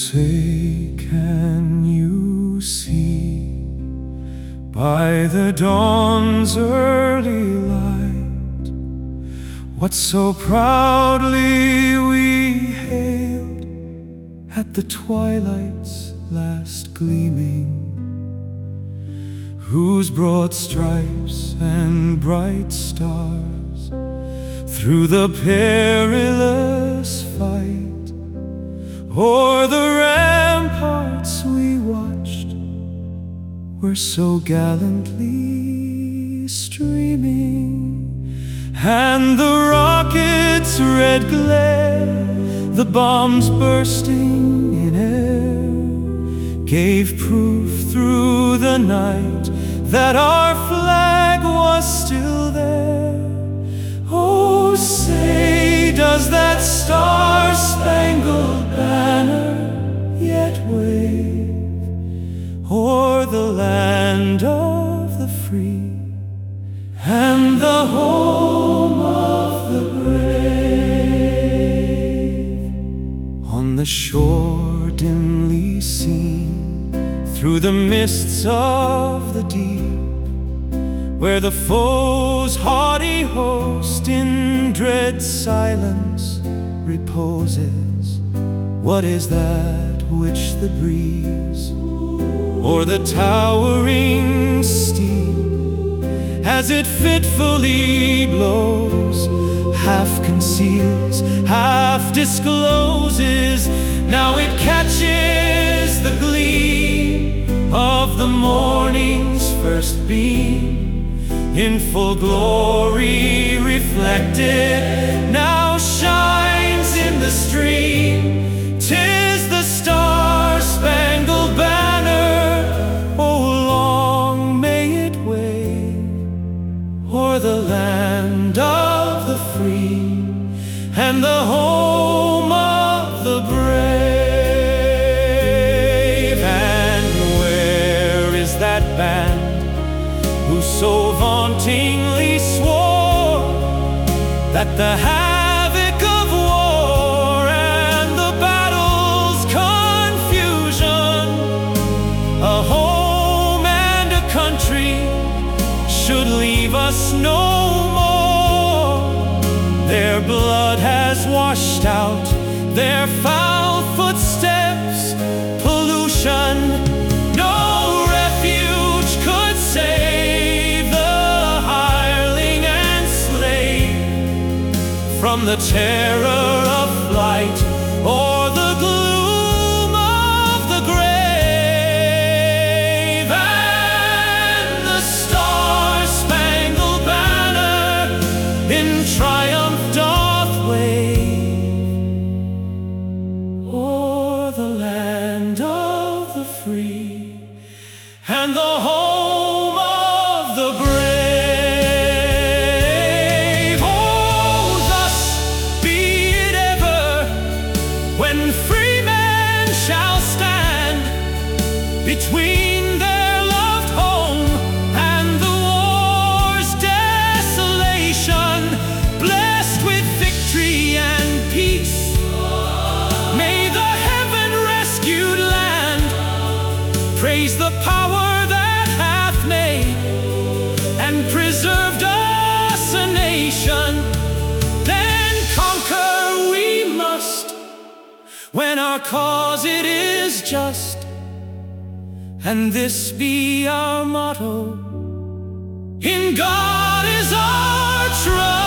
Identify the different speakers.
Speaker 1: say, can you see by the dawn's early light what so proudly we hailed at the twilight's last gleaming, whose broad stripes and bright stars through the perilous fight o'er the ramparts we watched were so gallantly streaming. And the rocket's red glare, the bombs bursting in air, gave proof through the night that our flag was still there. Oh, say, does that star-spangled banner yet wave o'er the land of the free and the home of the brave? On the shore dimly seen through the mists of the deep, where the foe's haughty host in dread silence reposes, what is that which the breeze or the towering steam, as it fitfully blows, half conceals, half discloses? Now it catches the gleam of the morning's first beam, in full glory reflected, now shines in the stream. 'Tis the star-spangled banner, oh, long may it wave o'er the land of the free and the home of the brave. And where is that band who so vauntingly swore that the havoc of war and the battle's confusion, a home and a country, should leave us no more? Their blood has washed out their foul footsteps, pollution, no refuge could save the hireling and slave from the terror of flight or the gloom of the grave. And the star-spangled banner in triumph doth wave o'er the land of the free and the home of the brave. Oh, thus be it ever, when free men shall stand between their loved home and the war's desolation, blessed with victory and peace. May the heaven-rescued land praise the power that hath made and preserved us a nation. Then conquer we must, when our cause it is just, and this be our motto: in God is our trust.